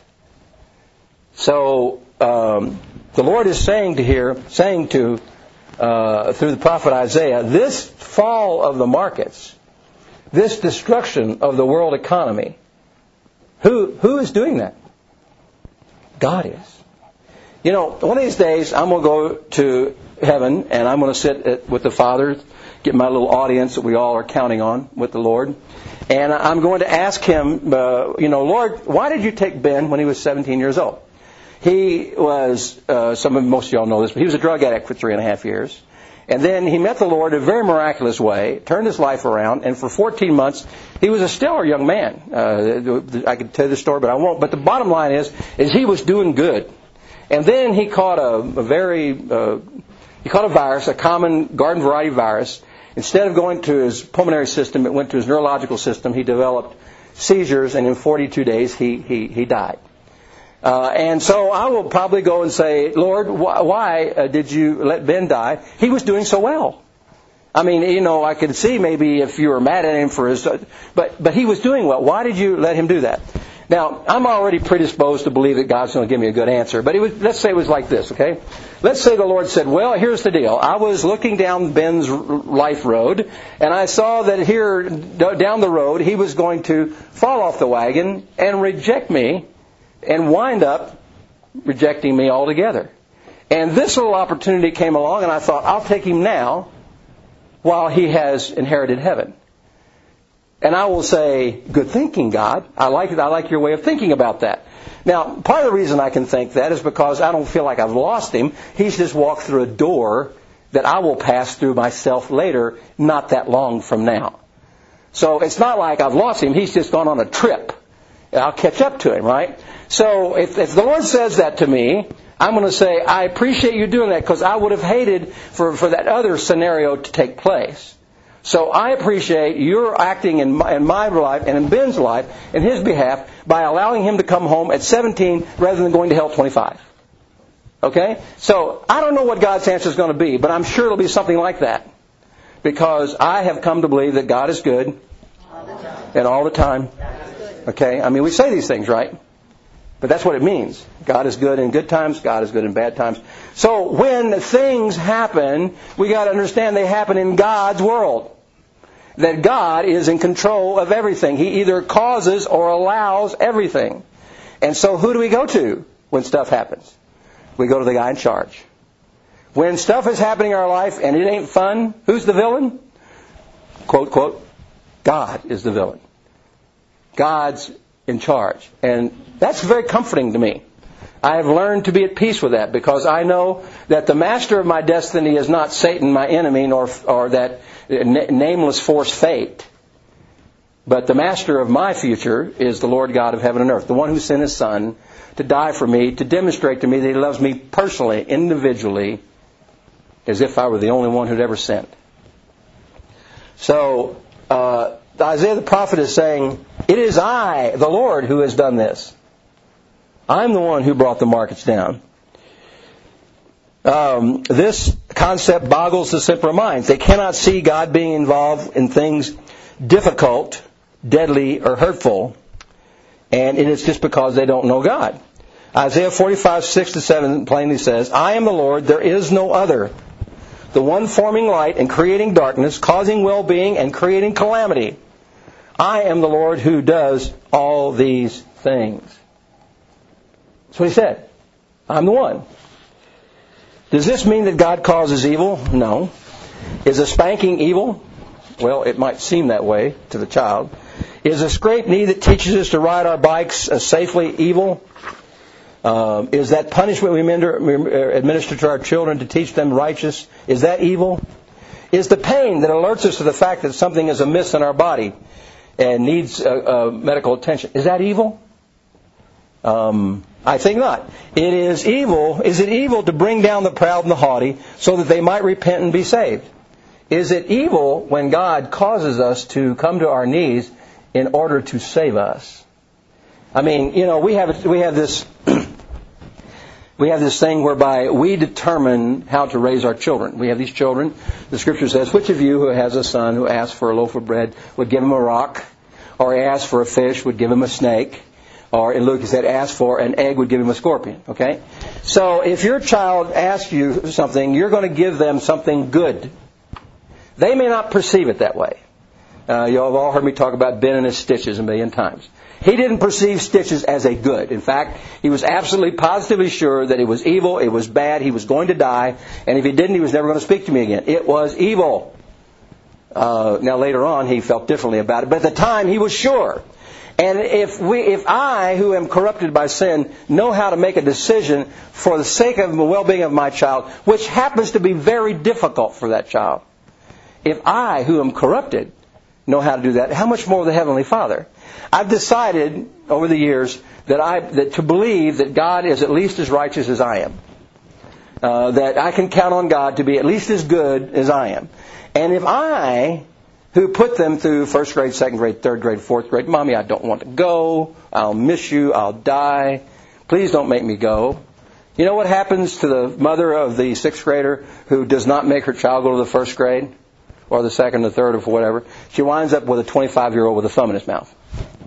So um, the Lord is saying to here, saying to. Uh, through the prophet Isaiah, this fall of the markets, this destruction of the world economy, who who is doing that? God is. You know, one of these days I'm going to go to heaven and I'm going to sit at, with the Father, get my little audience that we all are counting on with the Lord, and I'm going to ask Him, uh, you know, Lord, why did you take Ben when he was seventeen years old? He was, uh, some of most of y'all know this, but he was a drug addict for three and a half years. And then he met the Lord in a very miraculous way, turned his life around, and for fourteen months, he was a stellar young man. Uh, I could tell you the story, but I won't. But the bottom line is, is he was doing good. And then he caught a, a very, uh, he caught a virus, a common garden variety virus. Instead of going to his pulmonary system, it went to his neurological system. He developed seizures, and in forty-two days, he, he, he died. Uh, and so I will probably go and say, Lord, wh- why uh, did you let Ben die? He was doing so well. I mean, you know, I could see maybe if you were mad at him for his... Uh, but but he was doing well. Why did you let him do that? Now, I'm already predisposed to believe that God's going to give me a good answer. But it was, let's say it was like this, okay? Let's say the Lord said, well, here's the deal. I was looking down Ben's life road, and I saw that here down the road he was going to fall off the wagon and reject me, and wind up rejecting me altogether. And this little opportunity came along, and I thought, I'll take him now while he has inherited heaven. And I will say, good thinking, God. I like it. I like your way of thinking about that. Now, part of the reason I can think that is because I don't feel like I've lost him. He's just walked through a door that I will pass through myself later, not that long from now. So it's not like I've lost him. He's just gone on a trip. I'll catch up to him, right? So if, if the Lord says that to me, I'm going to say, I appreciate you doing that because I would have hated for, for that other scenario to take place. So I appreciate your acting in my, in my life and in Ben's life, in his behalf, by allowing him to come home at seventeen rather than going to hell at twenty-five. Okay? So I don't know what God's answer is going to be, but I'm sure it'll be something like that. Because I have come to believe that God is good and all the time. Okay? I mean, we say these things, right? But that's what it means. God is good in good times. God is good in bad times. So when things happen, we got to understand they happen in God's world. That God is in control of everything. He either causes or allows everything. And so who do we go to when stuff happens? We go to the guy in charge. When stuff is happening in our life and it ain't fun, who's the villain? Quote, quote, God is the villain. God's in charge. And that's very comforting to me. I have learned to be at peace with that because I know that the master of my destiny is not Satan, my enemy, nor or that nameless force, fate. But the master of my future is the Lord God of heaven and earth, the one who sent His Son to die for me, to demonstrate to me that He loves me personally, individually, as if I were the only one who'd ever sinned. So, uh, Isaiah the prophet is saying, it is I, the Lord, who has done this. I'm the one who brought the markets down. Um, this concept boggles the simpler minds. They cannot see God being involved in things difficult, deadly, or hurtful. And it is just because they don't know God. Isaiah forty-five, six to seven plainly says, I am the Lord, there is no other. The one forming light and creating darkness, causing well-being and creating calamity. I am the Lord who does all these things. That's what He said. I'm the one. Does this mean that God causes evil? No. Is a spanking evil? Well, it might seem that way to the child. Is a scraped knee that teaches us to ride our bikes uh, safely evil? Um, is that punishment we administer to our children to teach them righteous, is that evil? Is the pain that alerts us to the fact that something is amiss in our body and needs uh, uh, medical attention, is that evil? Um, I think not. It is evil. Is it evil to bring down the proud and the haughty so that they might repent and be saved? Is it evil when God causes us to come to our knees in order to save us? I mean, you know, we have we have this we have this thing whereby we determine how to raise our children. We have these children. The Scripture says, which of you who has a son who asks for a loaf of bread would give him a rock, or asks for a fish would give him a snake, or in Luke he said, ask for an egg would give him a scorpion. Okay, so if your child asks you something, you're going to give them something good. They may not perceive it that way. Uh, you all have all heard me talk about Ben and his stitches a million times. He didn't perceive stitches as a good. In fact, he was absolutely positively sure that it was evil, it was bad, he was going to die, and if he didn't, he was never going to speak to me again. It was evil. Uh, now later on, he felt differently about it, but at the time, he was sure. And if we, if I, who am corrupted by sin, know how to make a decision for the sake of the well-being of my child, which happens to be very difficult for that child, if I, who am corrupted, know how to do that, how much more the Heavenly Father? I've decided over the years that I that to believe that God is at least as righteous as I am. Uh, that I can count on God to be at least as good as I am. And if I, who put them through first grade, second grade, third grade, fourth grade, Mommy, I don't want to go. I'll miss you. I'll die. Please don't make me go. You know what happens to the mother of the sixth grader who does not make her child go to the first grade? Or the second or third or whatever, she winds up with a twenty-five-year-old with a thumb in his mouth.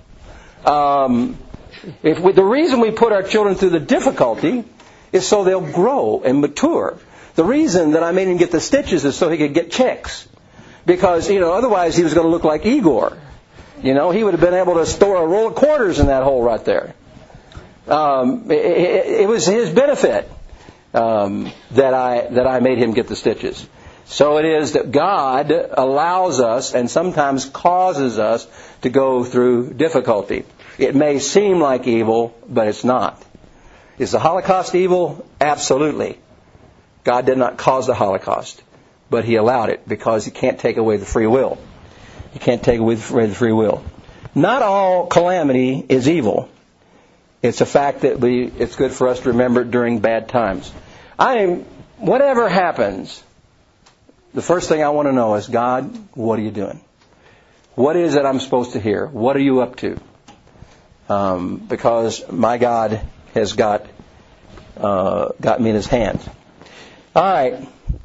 Um, if we, the reason we put our children through the difficulty is so they'll grow and mature. The reason that I made him get the stitches is so he could get chicks. Because, you know, otherwise he was going to look like Igor. You know, he would have been able to store a roll of quarters in that hole right there. Um, it, it, it was his benefit um, that I that I made him get the stitches. So it is that God allows us and sometimes causes us to go through difficulty. It may seem like evil, but it's not. Is the Holocaust evil? Absolutely. God did not cause the Holocaust, but He allowed it because He can't take away the free will. He can't take away the free will. Not all calamity is evil. It's a fact that we. It's good for us to remember during bad times. I am, whatever happens, the first thing I want to know is, God, what are you doing? What is it I'm supposed to hear? What are you up to? Um, because my God has got uh, got me in His hands. All right.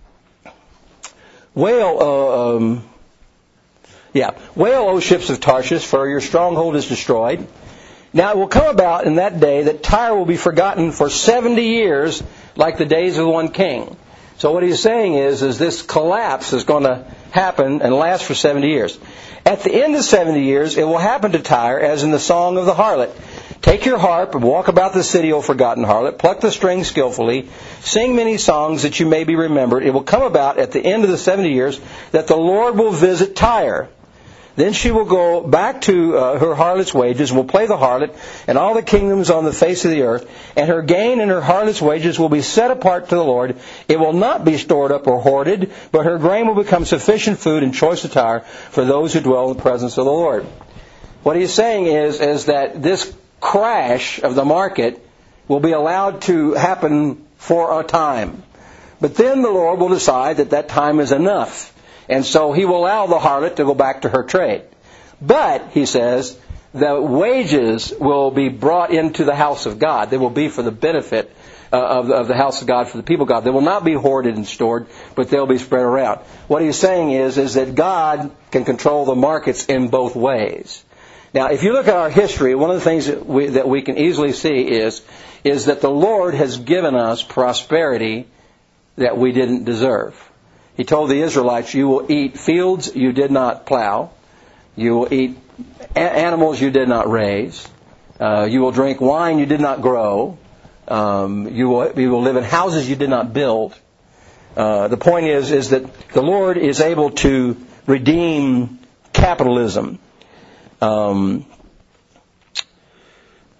Wail, uh, um, yeah. Wail, O ships of Tarshish, for your stronghold is destroyed. Now it will come about in that day that Tyre will be forgotten for seventy years, like the days of one king. So what he's saying is, is this collapse is going to happen and last for seventy years. At the end of seventy years, it will happen to Tyre as in the song of the harlot. Take your harp and walk about the city, O forgotten harlot. Pluck the strings skillfully. Sing many songs that you may be remembered. It will come about at the end of the seventy years that the Lord will visit Tyre. Then she will go back to uh, her harlot's wages, will play the harlot, and all the kingdoms on the face of the earth, and her gain and her harlot's wages will be set apart to the Lord. It will not be stored up or hoarded, but her grain will become sufficient food and choice attire for those who dwell in the presence of the Lord. What he's saying is, is that this crash of the market will be allowed to happen for a time. But then the Lord will decide that that time is enough. And so He will allow the harlot to go back to her trade. But, he says, the wages will be brought into the house of God. They will be for the benefit uh, of, of the house of God, for the people of God. They will not be hoarded and stored, but they'll be spread around. What he's saying is, is that God can control the markets in both ways. Now, if you look at our history, one of the things that we, that we can easily see is, is that the Lord has given us prosperity that we didn't deserve. He told the Israelites, you will eat fields you did not plow. You will eat a- animals you did not raise. Uh, you will drink wine you did not grow. Um, you will, you will live in houses you did not build. Uh, the point is, is that the Lord is able to redeem capitalism. Um,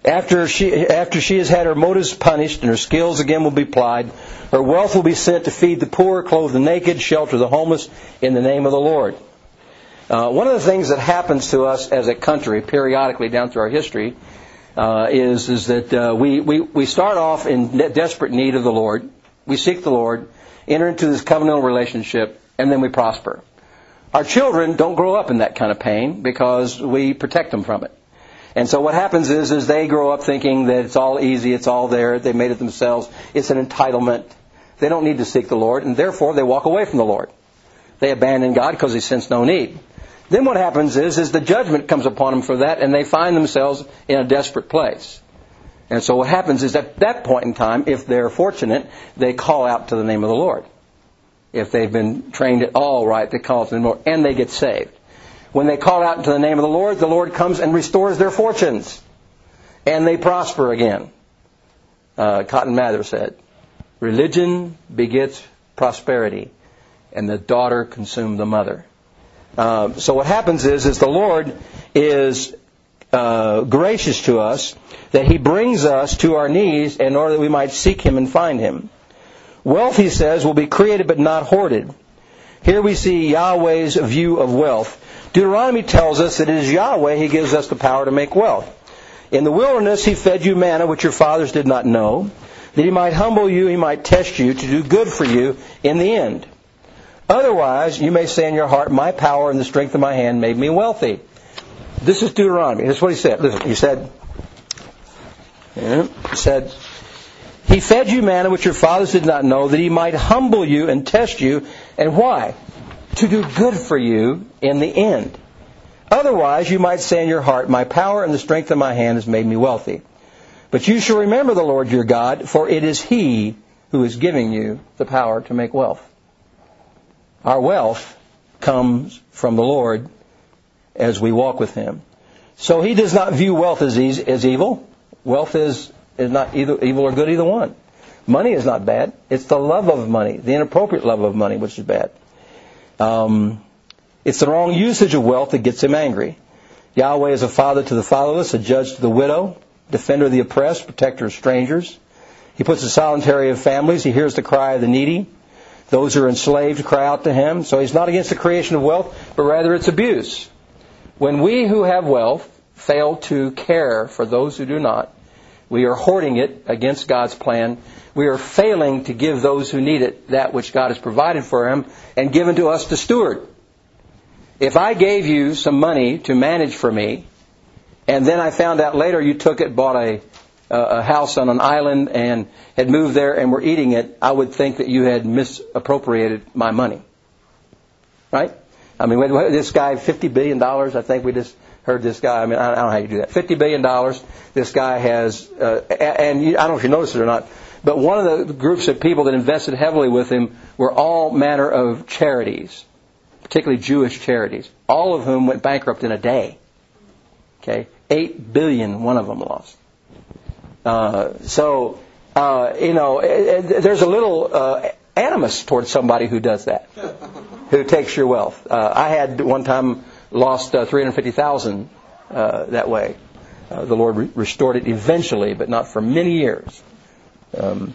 After she, after she has had her motives punished and her skills again will be plied, her wealth will be sent to feed the poor, clothe the naked, shelter the homeless in the name of the Lord. Uh, one of the things that happens to us as a country periodically down through our history uh, is is that uh, we, we, we start off in desperate need of the Lord. We seek the Lord, enter into this covenantal relationship, and then we prosper. Our children don't grow up in that kind of pain because we protect them from it. And so what happens is, is they grow up thinking that it's all easy, it's all there, they made it themselves, it's an entitlement. They don't need to seek the Lord, and therefore they walk away from the Lord. They abandon God because they sense no need. Then what happens is, is the judgment comes upon them for that, and they find themselves in a desperate place. And so what happens is at that point in time, if they're fortunate, they call out to the name of the Lord. If they've been trained at all right, they call out to the Lord, and they get saved. When they call out to the name of the Lord, the Lord comes and restores their fortunes. And they prosper again. Uh, Cotton Mather said, religion begets prosperity, and the daughter consumed the mother. Uh, so what happens is, is the Lord is uh, gracious to us, that He brings us to our knees in order that we might seek Him and find Him. Wealth, He says, will be created but not hoarded. Here we see Yahweh's view of wealth. Deuteronomy tells us that it is Yahweh He gives us the power to make wealth. In the wilderness He fed you manna which your fathers did not know, that He might humble you, He might test you, to do good for you in the end. Otherwise, you may say in your heart, my power and the strength of my hand made me wealthy. This is Deuteronomy. This is what He said. Listen, He said, yeah, He said, He fed you manna which your fathers did not know, that He might humble you and test you. And why? To do good for you in the end. Otherwise, you might say in your heart, my power and the strength of my hand has made me wealthy. But you shall remember the Lord your God, for it is He who is giving you the power to make wealth. Our wealth comes from the Lord as we walk with Him. So He does not view wealth as, easy, as evil. Wealth is, is not either evil or good, either one. Money is not bad. It's the love of money, the inappropriate love of money, which is bad. Um, it's the wrong usage of wealth that gets Him angry. Yahweh is a father to the fatherless, a judge to the widow, defender of the oppressed, protector of strangers. He puts a solitary of families. He hears the cry of the needy. Those who are enslaved cry out to Him. So He's not against the creation of wealth, but rather its abuse. When we who have wealth fail to care for those who do not, we are hoarding it against God's plan. We are failing to give those who need it that which God has provided for them and given to us to steward. If I gave you some money to manage for me, and then I found out later you took it, bought a, a house on an island and had moved there and were eating it, I would think that you had misappropriated my money. Right? I mean, this guy, fifty billion dollars, I think we just heard this guy, I mean, I don't know how you do that. fifty billion dollars, this guy has, uh, and you, I don't know if you noticed it or not, but one of the groups of people that invested heavily with him were all manner of charities, particularly Jewish charities, all of whom went bankrupt in a day. Okay, eight billion one of them lost. Uh, so, uh, you know, it, it, there's a little uh, animus towards somebody who does that, who takes your wealth. Uh, I had one time lost uh, three hundred fifty thousand dollars uh, that way. Uh, the Lord re- restored it eventually, but not for many years. Um,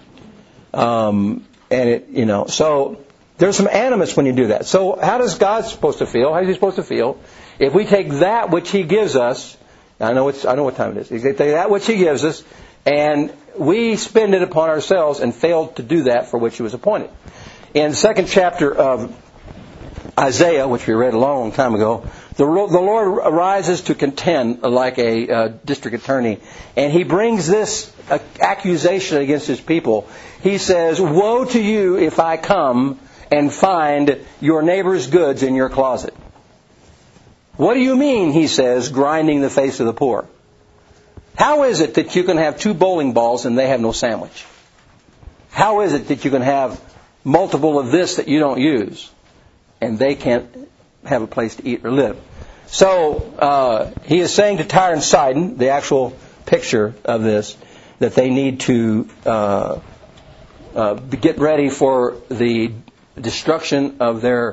um, and it, you know, so there's some animus when you do that. So how does God supposed to feel? How is He supposed to feel if we take that which He gives us? I know it's, I know what time it is. We take that which He gives us, and we spend it upon ourselves and fail to do that for which He was appointed. In the second chapter of Isaiah, which we read a long time ago, the, the Lord arises to contend like a uh, district attorney, and He brings this uh, accusation against His people. He says, woe to you if I come and find your neighbor's goods in your closet. What do you mean, He says, grinding the face of the poor? How is it that you can have two bowling balls and they have no sandwich? How is it that you can have multiple of this that you don't use and they can't have a place to eat or live? So uh, He is saying to Tyre and Sidon, the actual picture of this, that they need to uh, uh, get ready for the destruction of their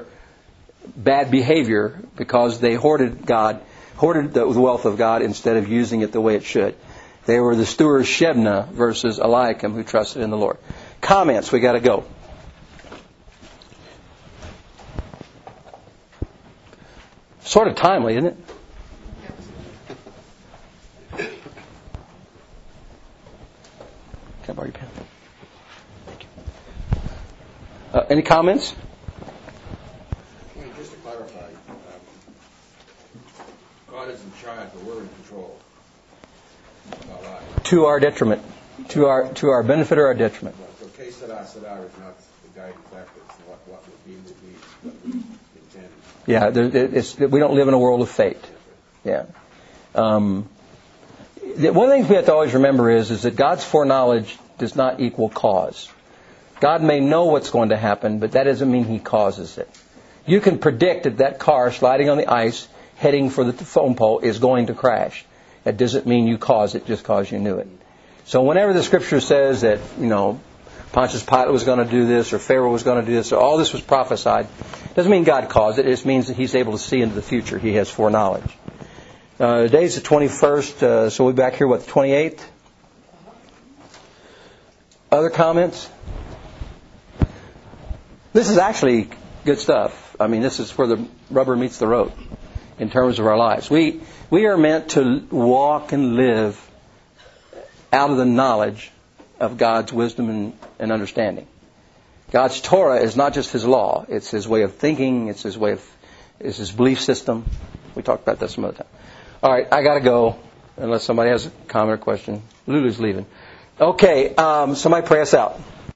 bad behavior because they hoarded God, hoarded the wealth of God instead of using it the way it should. They were the stewards Shebna versus Eliakim who trusted in the Lord. Comments, we got to go. Sort of timely, isn't it? Can I borrow your pen? Thank you. Uh, any comments? Just to clarify, um, God is in charge, but we're in control of our lives. To our detriment, to our to our benefit or our detriment. So case that I said I is not the guiding factor. It's what, what would be would be what we intend. Yeah, there, it's, we don't live in a world of fate. Yeah. Um, the, one of the things we have to always remember is is that God's foreknowledge does not equal cause. God may know what's going to happen, but that doesn't mean He causes it. You can predict that that car sliding on the ice, heading for the phone pole, is going to crash. That doesn't mean you caused it just because you knew it. So whenever the Scripture says that, you know, Pontius Pilate was going to do this, or Pharaoh was going to do this, or all this was prophesied, doesn't mean God caused it. It just means that He's able to see into the future. He has foreknowledge. Uh, today's the twenty-first, uh, so we'll be back here, what, the twenty-eighth? Other comments? This is actually good stuff. I mean, this is where the rubber meets the road in terms of our lives. We we are meant to walk and live out of the knowledge of God's wisdom and, and understanding. God's Torah is not just His law. It's His way of thinking. It's His way of, it's His belief system. We talked about that some other time. All right, I got to go unless somebody has a comment or question. Lulu's leaving. Okay, um, somebody pray us out.